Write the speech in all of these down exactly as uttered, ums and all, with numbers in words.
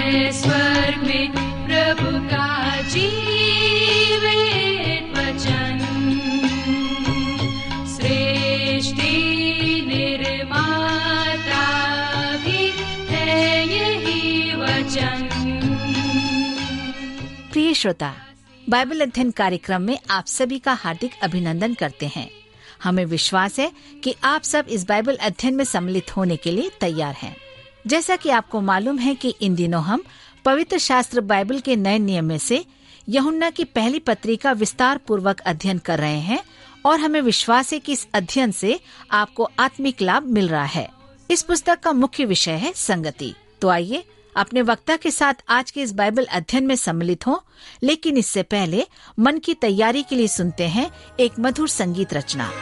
है स्वर्ग में प्रभु का जीवित वचन। सृष्टि निर्माता भी है यही वचन। प्रिय श्रोता, बाइबल अध्ययन कार्यक्रम में आप सभी का हार्दिक अभिनंदन करते हैं। हमें विश्वास है कि आप सब इस बाइबल अध्ययन में सम्मिलित होने के लिए तैयार हैं। जैसा कि आपको मालूम है कि इन दिनों हम पवित्र शास्त्र बाइबल के नए नियम में से यूहन्ना की पहली पत्री का विस्तार पूर्वक अध्ययन कर रहे हैं और हमें विश्वास है कि इस अध्ययन से आपको आत्मिक लाभ मिल रहा है। इस पुस्तक का मुख्य विषय है संगति। तो आइए अपने वक्ता के साथ आज के इस बाइबल अध्ययन में सम्मिलित हों, लेकिन इससे पहले मन की तैयारी के लिए सुनते हैं एक मधुर संगीत रचना।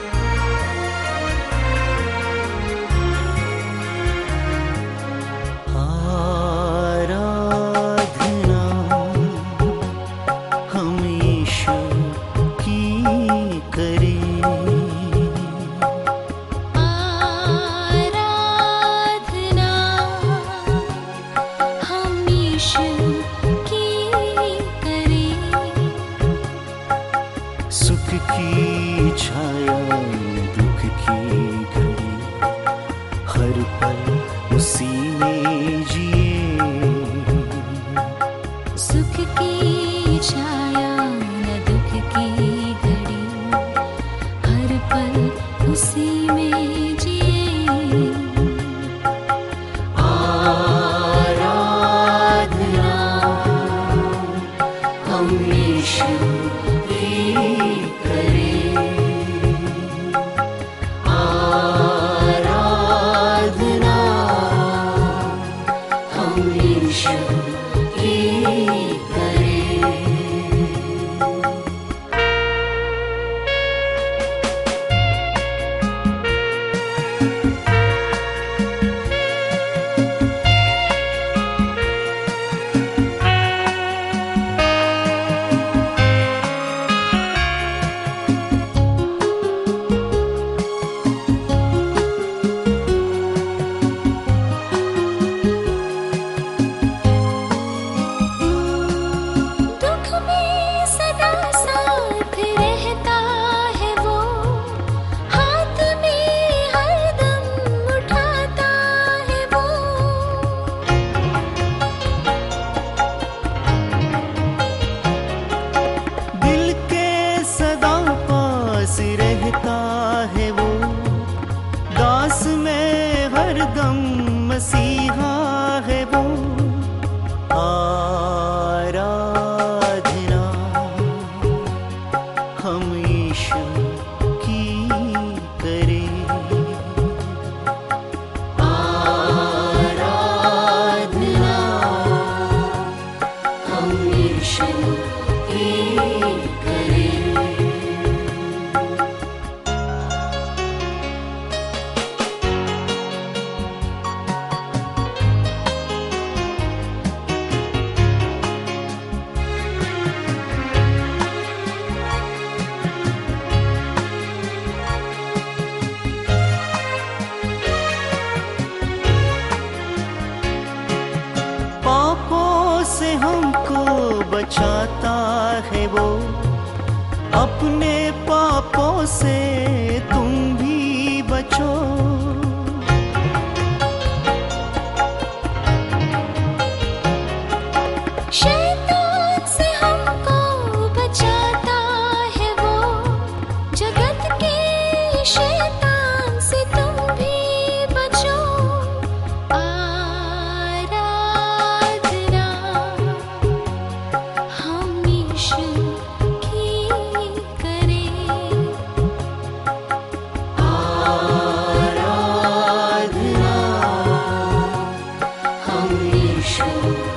बचाता है वो, अपने पापों से तुम भी बचो। शैतान से हमको बचाता है वो, जगत के शैतान से तुम भी बचो। आराधना हम यीशु की करें। आराधना हम यीशु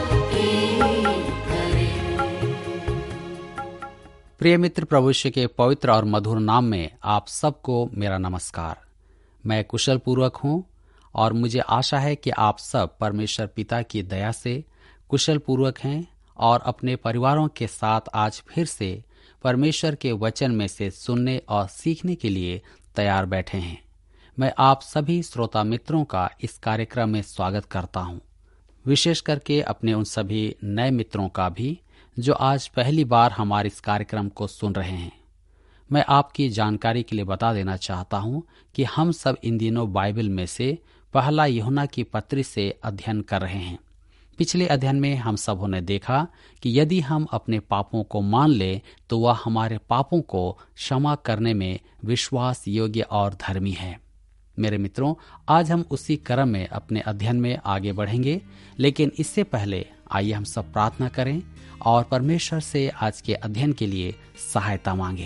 प्रिय मित्र, प्रभु यीशु के पवित्र और मधुर नाम में आप सबको मेरा नमस्कार। मैं कुशल पूर्वक हूँ और मुझे आशा है कि आप सब परमेश्वर पिता की दया से कुशल पूर्वक हैं और अपने परिवारों के साथ आज फिर से परमेश्वर के वचन में से सुनने और सीखने के लिए तैयार बैठे हैं। मैं आप सभी श्रोता मित्रों का इस कार्यक्रम में स्वागत करता हूँ। विशेष करके अपने उन सभी नए मित्रों का भी जो आज पहली बार हमारे इस कार्यक्रम को सुन रहे हैं। मैं आपकी जानकारी के लिए बता देना चाहता हूं कि हम सब इन दिनों बाइबल में से पहला यूहन्ना की पत्री से अध्ययन कर रहे हैं। पिछले अध्ययन में हम सबों ने देखा कि यदि हम अपने पापों को मान लें तो वह हमारे पापों को क्षमा करने में विश्वास योग्य और धर्मी है। मेरे मित्रों, आज हम उसी क्रम में अपने अध्ययन में आगे बढ़ेंगे, लेकिन इससे पहले आइए हम सब प्रार्थना करें और परमेश्वर से आज के अध्ययन के लिए सहायता मांगे।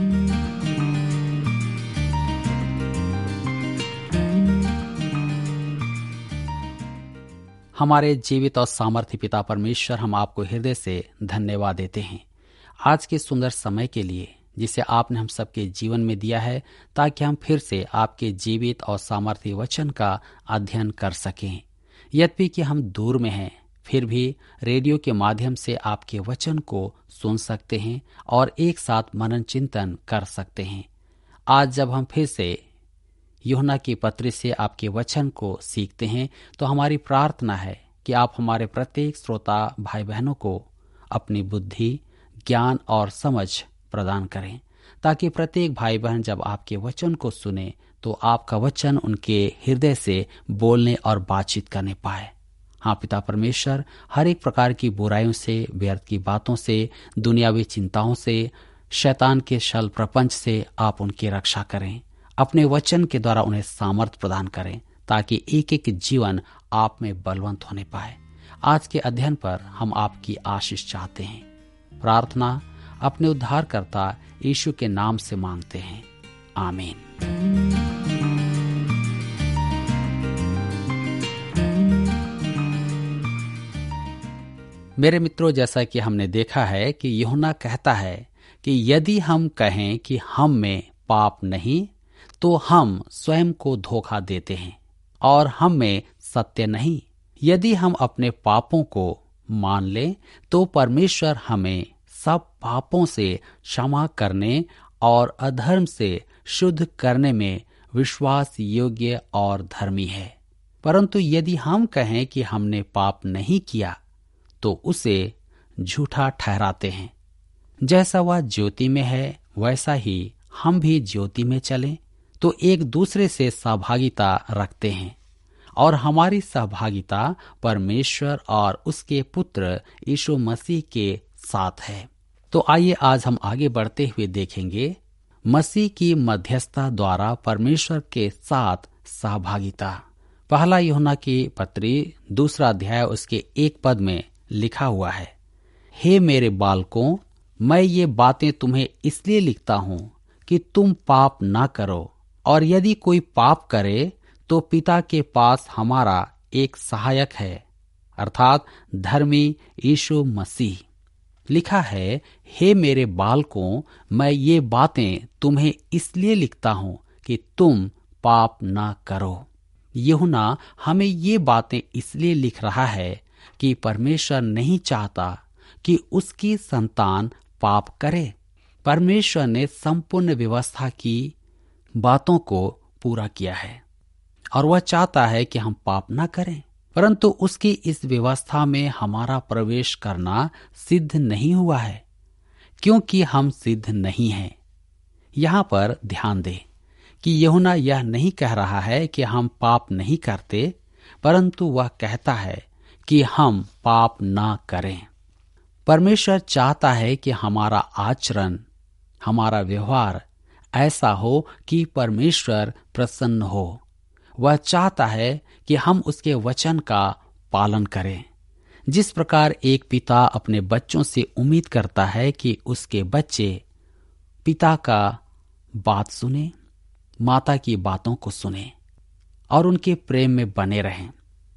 हमारे जीवित और सामर्थ्य पिता परमेश्वर, हम आपको हृदय से धन्यवाद देते हैं आज के सुंदर समय के लिए जिसे आपने हम सबके जीवन में दिया है, ताकि हम फिर से आपके जीवित और सामर्थ्य वचन का अध्ययन कर सकें। यद्यपि कि हम दूर में हैं, फिर भी रेडियो के माध्यम से आपके वचन को सुन सकते हैं और एक साथ मनन चिंतन कर सकते हैं। आज जब हम फिर से यूहन्ना की पत्री से आपके वचन को सीखते हैं, तो हमारी प्रार्थना है कि आप हमारे प्रत्येक श्रोता भाई बहनों को अपनी बुद्धि, ज्ञान और समझ प्रदान करें, ताकि प्रत्येक भाई बहन जब आपके वचन को सुने तो आपका वचन उनके हृदय से बोलने और बातचीत करने पाए। हाँ पिता परमेश्वर, हर एक प्रकार की बुराइयों से, व्यर्थ की बातों से, दुनियावी चिंताओं से, शैतान के छल प्रपंच से आप उनकी रक्षा करें। अपने वचन के द्वारा उन्हें सामर्थ्य प्रदान करें, ताकि एक एक जीवन आप में बलवंत होने पाए। आज के अध्ययन पर हम आपकी आशीष चाहते हैं। प्रार्थना अपने उद्धारकर्ता यीशु के नाम से मांगते हैं, आमीन। मेरे मित्रों, जैसा कि हमने देखा है कि यूहन्ना कहता है कि यदि हम कहें कि हम में पाप नहीं, तो हम स्वयं को धोखा देते हैं और हम में सत्य नहीं। यदि हम अपने पापों को मान लें तो परमेश्वर हमें सब पापों से क्षमा करने और अधर्म से शुद्ध करने में विश्वास योग्य और धर्मी है। परंतु यदि हम कहें कि हमने पाप नहीं किया, तो उसे झूठा ठहराते हैं। जैसा वह ज्योति में है, वैसा ही हम भी ज्योति में चलें, तो एक दूसरे से सहभागिता रखते हैं और हमारी सहभागिता परमेश्वर और उसके पुत्र यीशु मसीह के साथ है। तो आइए आज हम आगे बढ़ते हुए देखेंगे मसीह की मध्यस्थता द्वारा परमेश्वर के साथ सहभागिता। पहला यूहन्ना की पत्री दूसरा अध्याय उसके एक पद में लिखा हुआ है, हे मेरे बालकों, मैं ये बातें तुम्हें इसलिए लिखता हूँ कि तुम पाप ना करो, और यदि कोई पाप करे तो पिता के पास हमारा एक सहायक है, अर्थात धर्मी यीशु मसीह। लिखा है, हे मेरे बालकों, मैं ये बातें तुम्हें इसलिए लिखता हूँ कि तुम पाप ना करो। यूहन्ना हमें ये बातें इसलिए लिख रहा है कि परमेश्वर नहीं चाहता कि उसकी संतान पाप करे। परमेश्वर ने संपूर्ण व्यवस्था की बातों को पूरा किया है और वह चाहता है कि हम पाप ना करें, परंतु उसकी इस व्यवस्था में हमारा प्रवेश करना सिद्ध नहीं हुआ है, क्योंकि हम सिद्ध नहीं हैं। यहाँ पर ध्यान दें कि यूहन्ना यह नहीं कह रहा है कि हम पाप नहीं करते, परंतु वह कहता है कि हम पाप ना करें। परमेश्वर चाहता है कि हमारा आचरण, हमारा व्यवहार ऐसा हो कि परमेश्वर प्रसन्न हो। वह चाहता है कि हम उसके वचन का पालन करें। जिस प्रकार एक पिता अपने बच्चों से उम्मीद करता है कि उसके बच्चे पिता का बात सुने, माता की बातों को सुने और उनके प्रेम में बने रहें,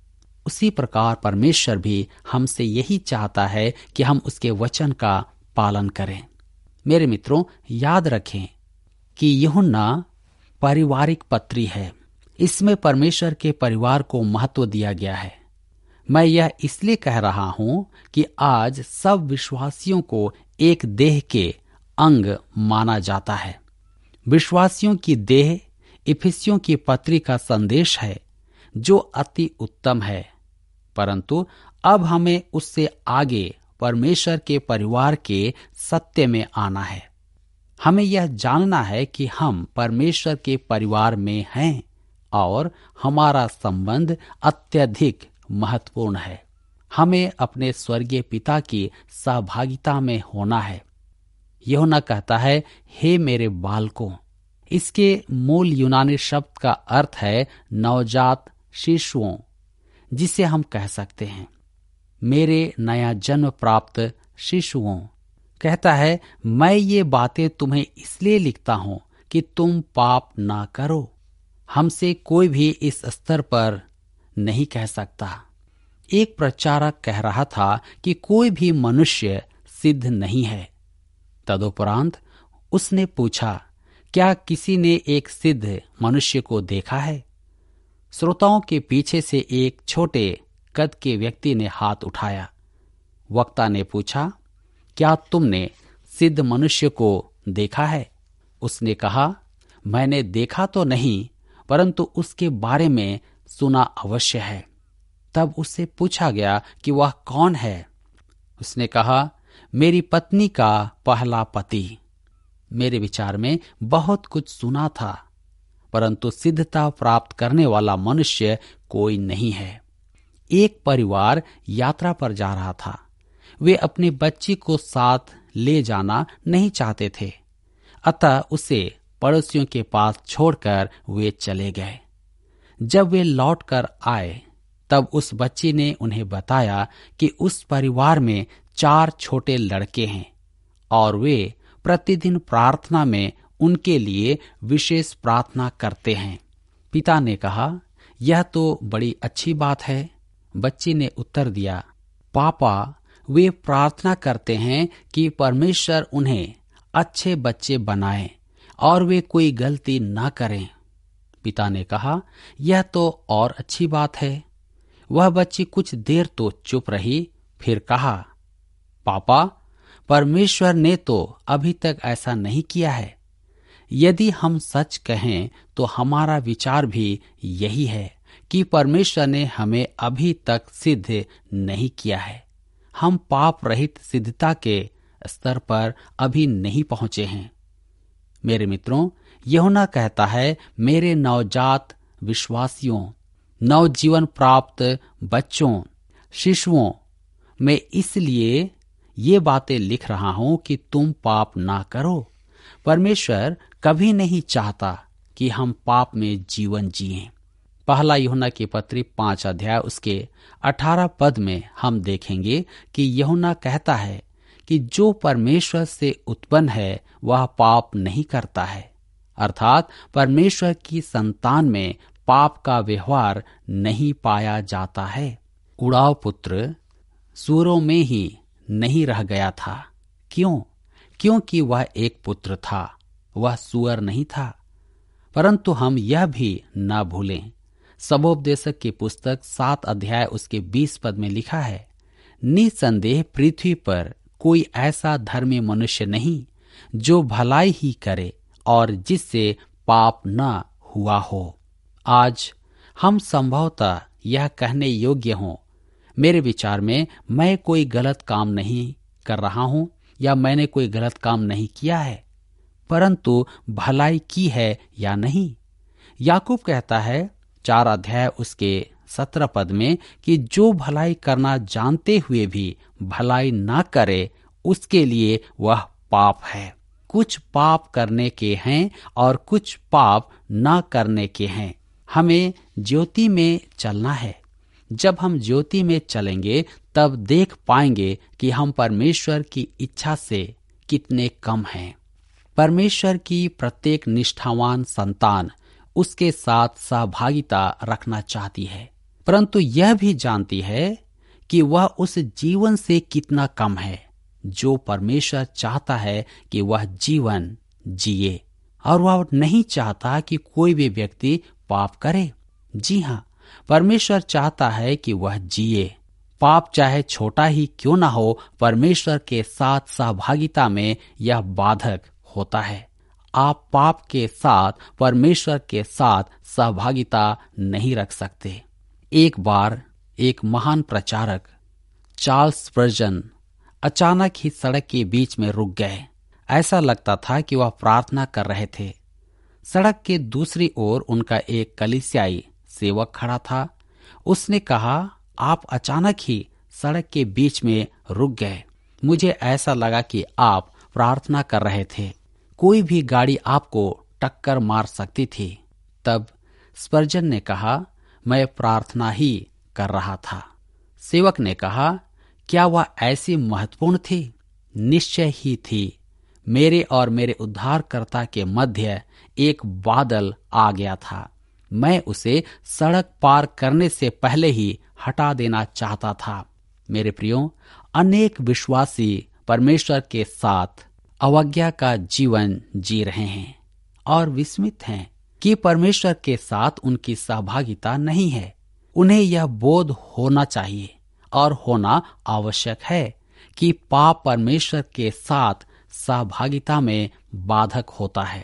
उसी प्रकार परमेश्वर भी हमसे यही चाहता है कि हम उसके वचन का पालन करें। मेरे मित्रों, याद रखें कि यूहन्ना पारिवारिक पत्री है। इसमें परमेश्वर के परिवार को महत्व दिया गया है। मैं यह इसलिए कह रहा हूं कि आज सब विश्वासियों को एक देह के अंग माना जाता है। विश्वासियों की देह इफिसियों की पत्री का संदेश है, जो अति उत्तम है। परंतु अब हमें उससे आगे परमेश्वर के परिवार के सत्य में आना है। हमें यह जानना है कि हम परमेश्वर के परिवार में हैं और हमारा संबंध अत्यधिक महत्वपूर्ण है। हमें अपने स्वर्गीय पिता की सहभागिता में होना है। यूहन्ना कहता है, हे मेरे बालकों। इसके मूल यूनानी शब्द का अर्थ है नवजात शिशुओं, जिसे हम कह सकते हैं मेरे नया जन्म प्राप्त शिशुओं। कहता है, मैं ये बातें तुम्हें इसलिए लिखता हूं कि तुम पाप ना करो। हमसे कोई भी इस स्तर पर नहीं कह सकता। एक प्रचारक कह रहा था कि कोई भी मनुष्य सिद्ध नहीं है। तदुपरांत उसने पूछा, क्या किसी ने एक सिद्ध मनुष्य को देखा है? श्रोताओं के पीछे से एक छोटे कद के व्यक्ति ने हाथ उठाया। वक्ता ने पूछा, क्या तुमने सिद्ध मनुष्य को देखा है? उसने कहा, मैंने देखा तो नहीं, परंतु उसके बारे में सुना अवश्य है। तब उससे पूछा गया कि वह कौन है? उसने कहा, मेरी पत्नी का पहला पति। मेरे विचार में बहुत कुछ सुना था, परंतु सिद्धता प्राप्त करने वाला मनुष्य कोई नहीं है। एक परिवार यात्रा पर जा रहा था। वे अपने बच्ची को साथ ले जाना नहीं चाहते थे, अतः उसे पड़ोसियों के पास छोड़कर वे चले गए। जब वे लौटकर आए तब उस बच्ची ने उन्हें बताया कि उस परिवार में चार छोटे लड़के हैं और वे प्रतिदिन प्रार्थना में उनके लिए विशेष प्रार्थना करते हैं। पिता ने कहा, यह तो बड़ी अच्छी बात है। बच्ची ने उत्तर दिया, पापा, वे प्रार्थना करते हैं कि परमेश्वर उन्हें अच्छे बच्चे बनाए और वे कोई गलती ना करें। पिता ने कहा, यह तो और अच्छी बात है। वह बच्ची कुछ देर तो चुप रही, फिर कहा, पापा, परमेश्वर ने तो अभी तक ऐसा नहीं किया है। यदि हम सच कहें तो हमारा विचार भी यही है कि परमेश्वर ने हमें अभी तक सिद्ध नहीं किया है। हम पाप रहित सिद्धता के स्तर पर अभी नहीं पहुंचे हैं। मेरे मित्रों, यूहन्ना कहता है, मेरे नवजात विश्वासियों, नवजीवन प्राप्त बच्चों, शिशुओं, मैं इसलिए ये बातें लिख रहा हूं कि तुम पाप ना करो। परमेश्वर कभी नहीं चाहता कि हम पाप में जीवन जिएं। पहला यूहन्ना की पत्री पांच अध्याय उसके अठारह पद में हम देखेंगे कि यूहन्ना कहता है कि जो परमेश्वर से उत्पन्न है वह पाप नहीं करता है, अर्थात परमेश्वर की संतान में पाप का व्यवहार नहीं पाया जाता है। उड़ाव पुत्र सूरों में ही नहीं रह गया था। क्यों? क्योंकि वह एक पुत्र था, वह सूअर नहीं था। परंतु हम यह भी न भूलें, सबोपदेशक की पुस्तक सात अध्याय उसके बीस पद में लिखा है, निसंदेह पृथ्वी पर कोई ऐसा धर्मी मनुष्य नहीं जो भलाई ही करे और जिससे पाप न हुआ हो। आज हम संभवतः यह कहने योग्य हों, मेरे विचार में मैं कोई गलत काम नहीं कर रहा हूं या मैंने कोई गलत काम नहीं किया है, परंतु भलाई की है या नहीं। याकूब कहता है चार अध्याय उसके सत्रह पद में कि जो भलाई करना जानते हुए भी भलाई ना करे उसके लिए वह पाप है। कुछ पाप करने के हैं और कुछ पाप ना करने के हैं। हमें ज्योति में चलना है। जब हम ज्योति में चलेंगे तब देख पाएंगे कि हम परमेश्वर की इच्छा से कितने कम हैं। परमेश्वर की प्रत्येक निष्ठावान संतान उसके साथ सहभागिता रखना चाहती है, परंतु यह भी जानती है कि वह उस जीवन से कितना कम है जो परमेश्वर चाहता है कि वह जीवन जिए, और वह नहीं चाहता कि कोई भी व्यक्ति पाप करे। जी हाँ, परमेश्वर चाहता है कि वह जिए। पाप चाहे छोटा ही क्यों ना हो, परमेश्वर के साथ सहभागिता में यह बाधक होता है। आप पाप के साथ परमेश्वर के साथ सहभागिता नहीं रख सकते। एक बार एक महान प्रचारक चार्ल्स स्पर्जन अचानक ही सड़क के बीच में रुक गए। ऐसा लगता था कि वह प्रार्थना कर रहे थे। सड़क के दूसरी ओर उनका एक कलीसियाई सेवक खड़ा था। उसने कहा, आप अचानक ही सड़क के बीच में रुक गए। मुझे ऐसा लगा कि आप प्रार्थना कर रहे थे। कोई भी गाड़ी आपको टक्कर मार सकती थी। तब स्पर्जन ने कहा, मैं प्रार्थना ही कर रहा था। सेवक ने कहा, क्या वह ऐसी महत्वपूर्ण थी? निश्चय ही थी। मेरे और मेरे उद्धारकर्ता के मध्य एक बादल आ गया था। मैं उसे सड़क पार करने से पहले ही हटा देना चाहता था। मेरे प्रियो, अनेक विश्वासी परमेश्वर के साथ अवज्ञा का जीवन जी रहे हैं और विस्मित हैं कि परमेश्वर के साथ उनकी सहभागिता नहीं है। उन्हें यह बोध होना चाहिए और होना आवश्यक है कि पाप परमेश्वर के साथ सहभागिता में बाधक होता है,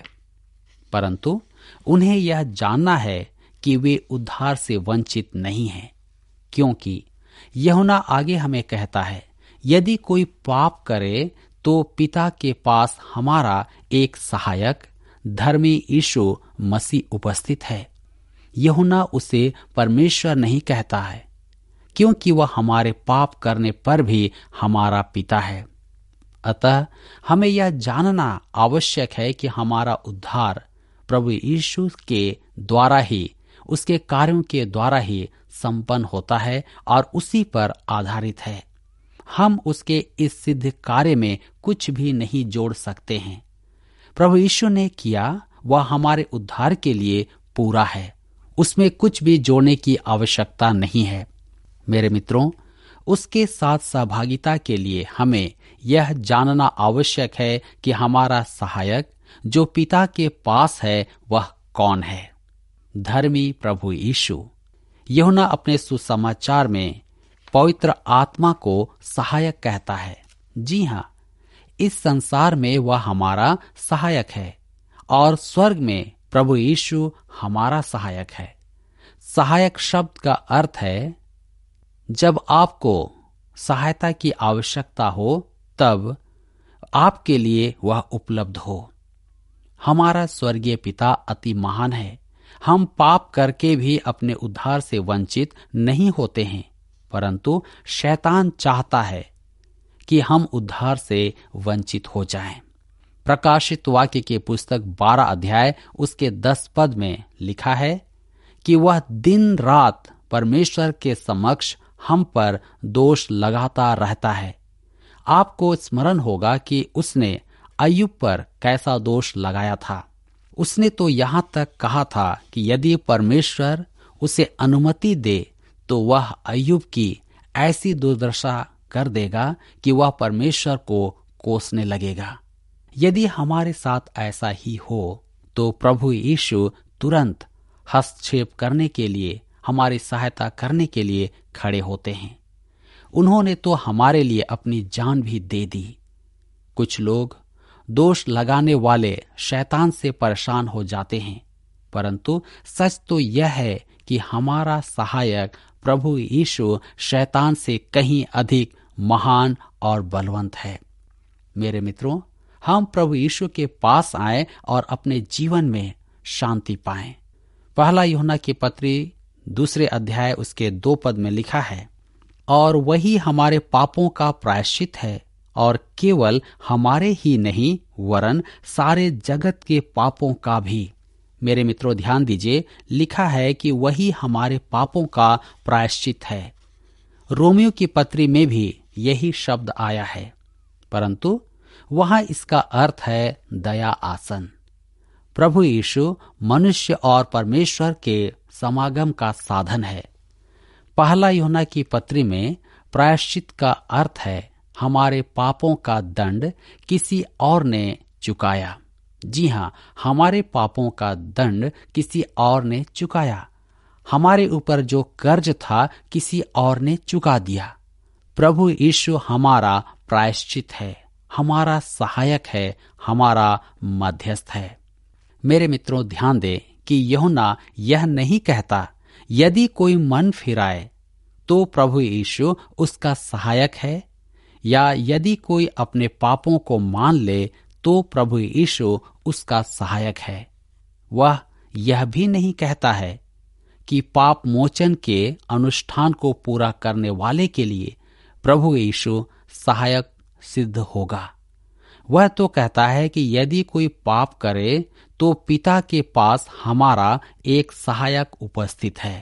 परंतु उन्हें यह जानना है कि वे उद्धार से वंचित नहीं हैं, क्योंकि यूहन्ना आगे हमें कहता है, यदि कोई पाप करे तो पिता के पास हमारा एक सहायक धर्मी यीशु मसीह उपस्थित है। यूहन्ना उसे परमेश्वर नहीं कहता है, क्योंकि वह हमारे पाप करने पर भी हमारा पिता है। अतः हमें यह जानना आवश्यक है कि हमारा उद्धार प्रभु यीशु के द्वारा ही, उसके कार्यों के द्वारा ही संपन्न होता है और उसी पर आधारित है। हम उसके इस सिद्ध कार्य में कुछ भी नहीं जोड़ सकते हैं। प्रभु यीशु ने किया वह हमारे उद्धार के लिए पूरा है, उसमें कुछ भी जोड़ने की आवश्यकता नहीं है। मेरे मित्रों, उसके साथ सहभागिता के लिए हमें यह जानना आवश्यक है कि हमारा सहायक जो पिता के पास है वह कौन है? धर्मी प्रभु यीशु। यूहन्ना अपने सुसमाचार में पवित्र आत्मा को सहायक कहता है। जी हाँ, इस संसार में वह हमारा सहायक है और स्वर्ग में प्रभु यीशु हमारा सहायक है। सहायक शब्द का अर्थ है जब आपको सहायता की आवश्यकता हो तब आपके लिए वह उपलब्ध हो। हमारा स्वर्गीय पिता अति महान है। हम पाप करके भी अपने उद्धार से वंचित नहीं होते हैं, परंतु शैतान चाहता है कि हम उद्धार से वंचित हो जाएं। प्रकाशित वाक्य के पुस्तक बारह अध्याय उसके दस पद में लिखा है कि वह दिन रात परमेश्वर के समक्ष हम पर दोष लगाता रहता है। आपको स्मरण होगा कि उसने अय्यूब पर कैसा दोष लगाया था। उसने तो यहां तक कहा था कि यदि परमेश्वर उसे अनुमति दे तो वह अय्यूब की ऐसी दुर्दशा कर देगा कि वह परमेश्वर को कोसने लगेगा। यदि हमारे साथ ऐसा ही हो तो प्रभु यीशु तुरंत हस्तक्षेप करने के लिए, हमारी सहायता करने के लिए खड़े होते हैं। उन्होंने तो हमारे लिए अपनी जान भी दे दी। कुछ लोग दोष लगाने वाले शैतान से परेशान हो जाते हैं, परंतु सच तो यह है कि हमारा सहायक प्रभु यीशु शैतान से कहीं अधिक महान और बलवंत है। मेरे मित्रों, हम प्रभु यीशु के पास आएं और अपने जीवन में शांति पाएं। पहला यूहन्ना की पत्री दूसरे अध्याय उसके दो पद में लिखा है, और वही हमारे पापों का प्रायश्चित है, और केवल हमारे ही नहीं वरन सारे जगत के पापों का भी। मेरे मित्रों ध्यान दीजिए, लिखा है कि वही हमारे पापों का प्रायश्चित है। रोमियो की पत्री में भी यही शब्द आया है, परंतु वहां इसका अर्थ है दया आसन। प्रभु यीशु मनुष्य और परमेश्वर के समागम का साधन है। पहला यूहन्ना की पत्री में प्रायश्चित का अर्थ है हमारे पापों का दंड किसी और ने चुकाया। जी हाँ, हमारे पापों का दंड किसी और ने चुकाया। हमारे ऊपर जो कर्ज था किसी और ने चुका दिया। प्रभु यीशु हमारा प्रायश्चित है, हमारा सहायक है, हमारा मध्यस्थ है। मेरे मित्रों ध्यान दें कि यूहन्ना यह नहीं कहता यदि कोई मन फिराए तो प्रभु यीशु उसका सहायक है, या यदि कोई अपने पापों को मान ले तो प्रभु यीशु उसका सहायक है। वह यह भी नहीं कहता है कि पाप मोचन के अनुष्ठान को पूरा करने वाले के लिए प्रभु यीशु सहायक सिद्ध होगा। वह तो कहता है कि यदि कोई पाप करे तो पिता के पास हमारा एक सहायक उपस्थित है।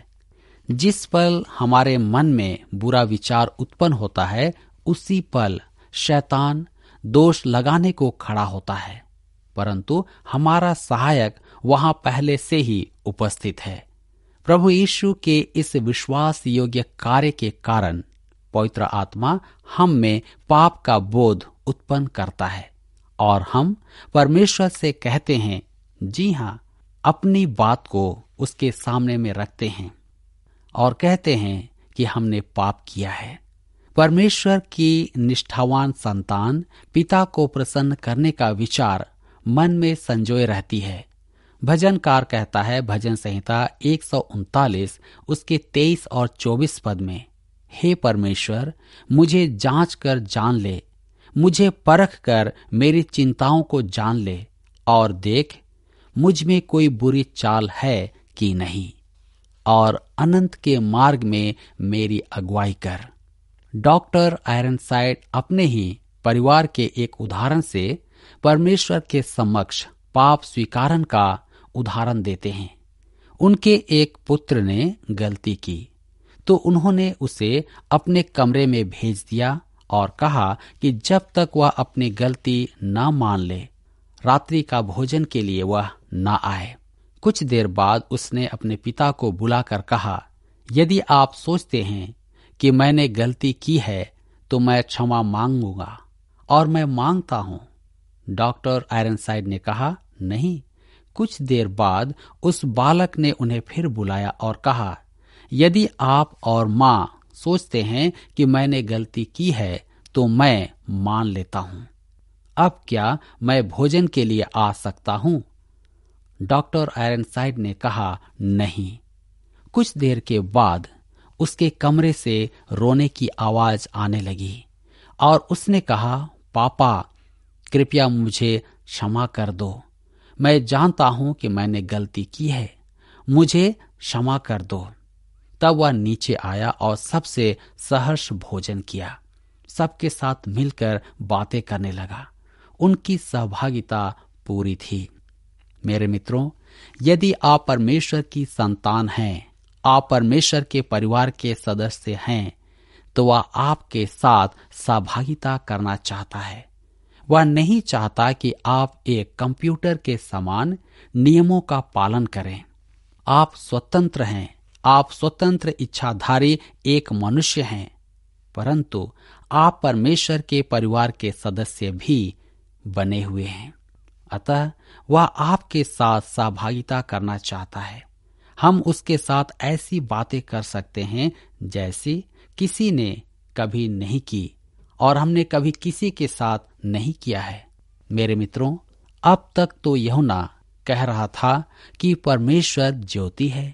जिस पल हमारे मन में बुरा विचार उत्पन्न होता है, उसी पल शैतान दोष लगाने को खड़ा होता है, परंतु हमारा सहायक वहां पहले से ही उपस्थित है। प्रभु यीशु के इस विश्वास योग्य कार्य के कारण पवित्र आत्मा हम में पाप का बोध उत्पन्न करता है और हम परमेश्वर से कहते हैं, जी हाँ, अपनी बात को उसके सामने में रखते हैं और कहते हैं कि हमने पाप किया है। परमेश्वर की निष्ठावान संतान पिता को प्रसन्न करने का विचार मन में संजोए रहती है। भजनकार कहता है, भजन संहिता एक सौ उनतालीस उसके तेईस और चौबीस पद में, हे परमेश्वर, मुझे जांच कर जान ले, मुझे परख कर मेरी चिंताओं को जान ले और देख मुझ में कोई बुरी चाल है कि नहीं, और अनंत के मार्ग में मेरी अगुवाई कर। डॉक्टर आयरनसाइड अपने ही परिवार के एक उदाहरण से परमेश्वर के समक्ष पाप स्वीकारन का उदाहरण देते हैं। उनके एक पुत्र ने गलती की तो उन्होंने उसे अपने कमरे में भेज दिया और कहा कि जब तक वह अपनी गलती न मान ले, रात्रि का भोजन के लिए वह न आए। कुछ देर बाद उसने अपने पिता को बुलाकर कहा, यदि आप सोचते हैं कि मैंने गलती की है तो मैं क्षमा मांगूंगा, और मैं मांगता हूं। डॉक्टर आयरनसाइड ने कहा, नहीं। कुछ देर बाद उस बालक ने उन्हें फिर बुलाया और कहा, यदि आप और मां सोचते हैं कि मैंने गलती की है तो मैं मान लेता हूं। अब क्या मैं भोजन के लिए आ सकता हूं? डॉक्टर आयरनसाइड ने कहा, नहीं। कुछ देर के बाद उसके कमरे से रोने की आवाज आने लगी और उसने कहा, पापा, कृपया मुझे क्षमा कर दो। मैं जानता हूं कि मैंने गलती की है, मुझे क्षमा कर दो। तब वह नीचे आया और सबसे सहर्ष भोजन किया, सबके साथ मिलकर बातें करने लगा। उनकी सहभागिता पूरी थी। मेरे मित्रों, यदि आप परमेश्वर की संतान हैं, आप परमेश्वर के परिवार के सदस्य हैं, तो वह आपके साथ सहभागिता करना चाहता है। वह नहीं चाहता कि आप एक कंप्यूटर के समान नियमों का पालन करें। आप स्वतंत्र हैं, आप स्वतंत्र इच्छाधारी एक मनुष्य हैं, परंतु आप परमेश्वर के परिवार के सदस्य भी बने हुए हैं। अतः वह आपके साथ सहभागिता करना चाहता है। हम उसके साथ ऐसी बातें कर सकते हैं जैसी किसी ने कभी नहीं की और हमने कभी किसी के साथ नहीं किया है। मेरे मित्रों, अब तक तो यूहन्ना कह रहा था कि परमेश्वर ज्योति है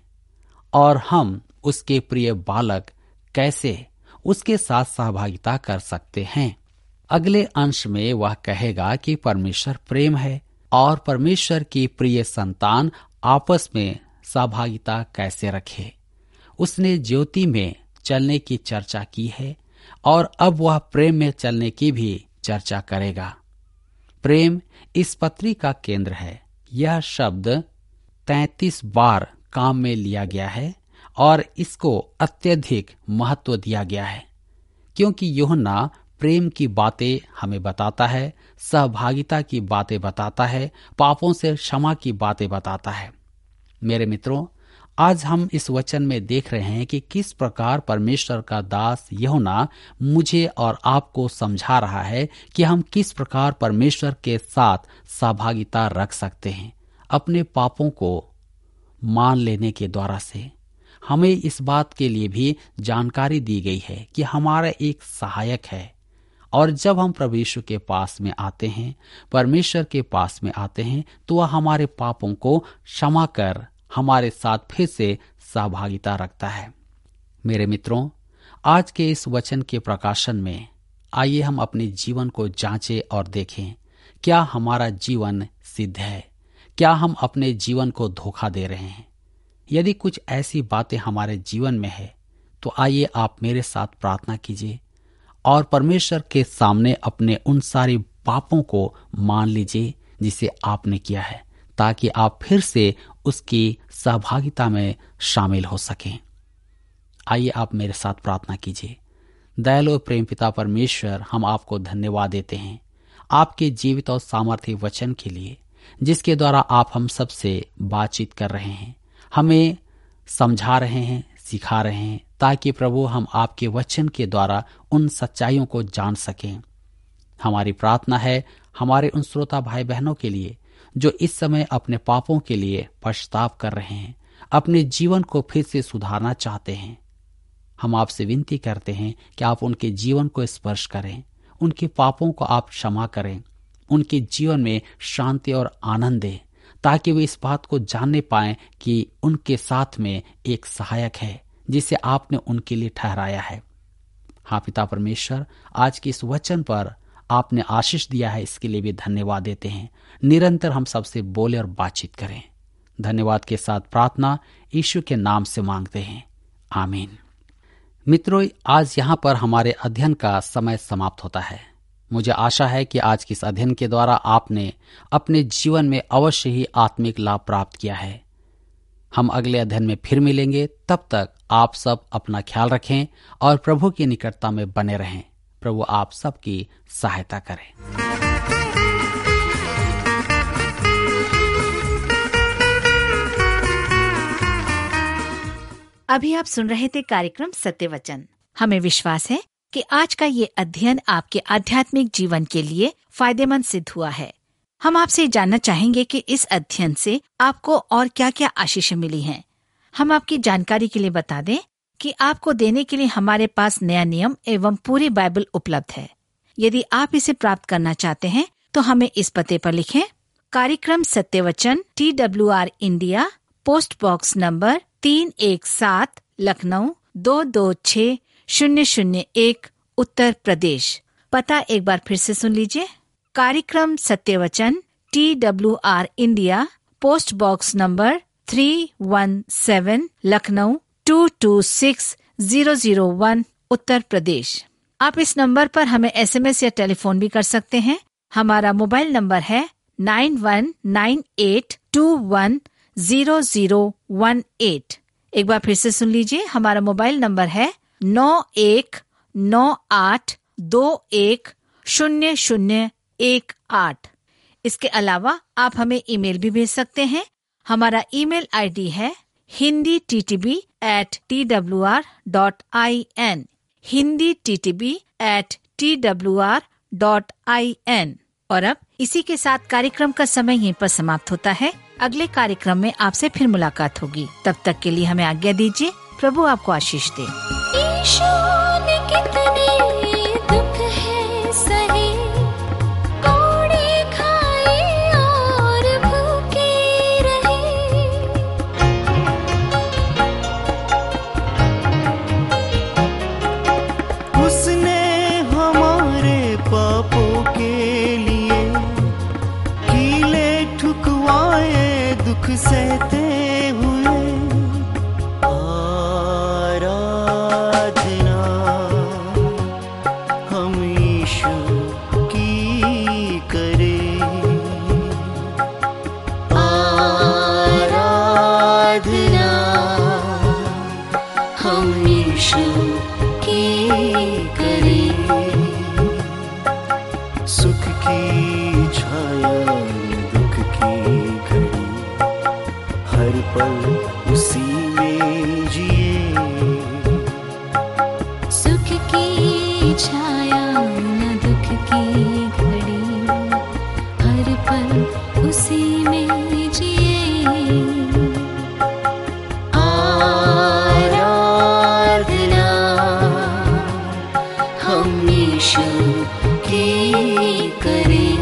और हम उसके प्रिय बालक कैसे उसके साथ सहभागिता कर सकते हैं। अगले अंश में वह कहेगा कि परमेश्वर प्रेम है और परमेश्वर की प्रिय संतान आपस में सहभागिता कैसे रखे। उसने ज्योति में चलने की चर्चा की है और अब वह प्रेम में चलने की भी चर्चा करेगा। प्रेम इस पत्री का केंद्र है। यह शब्द तैंतीस बार काम में लिया गया है और इसको अत्यधिक महत्व दिया गया है, क्योंकि यूहन्ना प्रेम की बातें हमें बताता है, सहभागिता की बातें बताता है, पापों से क्षमा की बातें बताता है। मेरे मित्रों, आज हम इस वचन में देख रहे हैं कि किस प्रकार परमेश्वर का दास यूहन्ना मुझे और आपको समझा रहा है कि हम किस प्रकार परमेश्वर के साथ सहभागिता रख सकते हैं अपने पापों को मान लेने के द्वारा से। हमें इस बात के लिए भी जानकारी दी गई है कि हमारा एक सहायक है, और जब हम प्रभु यीशु के पास में आते हैं, परमेश्वर के पास में आते हैं, तो वह हमारे पापों को क्षमा कर हमारे साथ फिर से सहभागिता रखता है। मेरे मित्रों, आज के इस वचन के प्रकाशन में आइए हम अपने जीवन को जांचें और देखें, क्या हमारा जीवन सिद्ध है? क्या हम अपने जीवन को धोखा दे रहे हैं? यदि कुछ ऐसी बातें हमारे जीवन में है तो आइए आप मेरे साथ प्रार्थना कीजिए और परमेश्वर के सामने अपने उन सारे पापों को मान लीजिए जिसे आपने किया है, ताकि आप फिर से उसकी सहभागिता में शामिल हो सकें। आइए आप मेरे साथ प्रार्थना कीजिए। दयालु प्रेम पिता परमेश्वर, हम आपको धन्यवाद देते हैं आपके जीवित और सामर्थ्य वचन के लिए, जिसके द्वारा आप हम सबसे बातचीत कर रहे हैं, हमें समझा रहे हैं, सिखा रहे हैं, ताकि प्रभु हम आपके वचन के द्वारा उन सच्चाइयों को जान सकें। हमारी प्रार्थना है हमारे उन श्रोता भाई बहनों के लिए जो इस समय अपने पापों के लिए पछताव कर रहे हैं, अपने जीवन को फिर से सुधारना चाहते हैं। हम आपसे विनती करते हैं कि आप उनके जीवन को स्पर्श करें, उनके पापों को आप क्षमा करें, उनके जीवन में शांति और आनंद दें, ताकि वे इस बात को जानने पाएं कि उनके साथ में एक सहायक है जिसे आपने उनके लिए ठहराया है। हाँ पिता परमेश्वर, आज के इस वचन पर आपने आशीष दिया है, इसके लिए भी धन्यवाद देते हैं। निरंतर हम सबसे बोले और बातचीत करें। धन्यवाद के साथ प्रार्थना यीशु के नाम से मांगते हैं, आमीन। मित्रों, आज यहाँ पर हमारे अध्ययन का समय समाप्त होता है। मुझे आशा है कि आज के इस अध्ययन के द्वारा आपने अपने जीवन में अवश्य ही आत्मिक लाभ प्राप्त किया है। हम अगले अध्ययन में फिर मिलेंगे। तब तक आप सब अपना ख्याल रखें और प्रभु की निकटता में बने रहें। प्रभु आप सबकी सहायता करें। अभी आप सुन रहे थे कार्यक्रम सत्य वचन। हमें विश्वास है कि आज का ये अध्ययन आपके आध्यात्मिक जीवन के लिए फायदेमंद सिद्ध हुआ है। हम आपसे जानना चाहेंगे कि इस अध्ययन से आपको और क्या क्या आशीष मिली हैं। हम आपकी जानकारी के लिए बता दें कि आपको देने के लिए हमारे पास नया नियम एवं पूरी बाइबल उपलब्ध है। यदि आप इसे प्राप्त करना चाहते हैं तो हमें इस पते पर लिखें। कार्यक्रम Satya Vachan, T W R India, post box number तीन एक सात, लखनऊ दो दो छः शून्य शून्य एक, उत्तर प्रदेश। पता एक बार फिर से सुन लीजिए। कार्यक्रम Satya Vachan, T W R India, post box number three one seven, Lucknow two two six zero zero one, Uttar Pradesh. आप इस नंबर पर हमें एस एम एस या टेलीफोन भी कर सकते हैं। हमारा मोबाइल नंबर है nine one nine eight two one zero zero one eight. एक बार फिर से सुन लीजिए। हमारा मोबाइल नंबर है नौ एक नौ आठ दो एक शून्य शून्य एक आठ। इसके अलावा आप हमें ईमेल भी भेज सकते हैं। हमारा ईमेल आईडी है Hindi T T B at T W R dot I N, Hindi T T B at T W R dot I N. और अब इसी के साथ कार्यक्रम का समय यहीं पर समाप्त होता है। अगले कार्यक्रम में आपसे फिर मुलाकात होगी। तब तक के लिए हमें आज्ञा दीजिए। प्रभु आपको आशीष दे। यीशु ने कितने दुख है सहे, कोड़े खाए और भूखे रहे। उसने हमारे पापों के लिए कीले ठुकवाए, दुख सहते हुए। सुख की छाया दुख की घड़ी, हर पल उसी में जिए। सुख की छाया न दुख की घड़ी, हर पल उसी में जिए। आराधना हम यीशु की करें।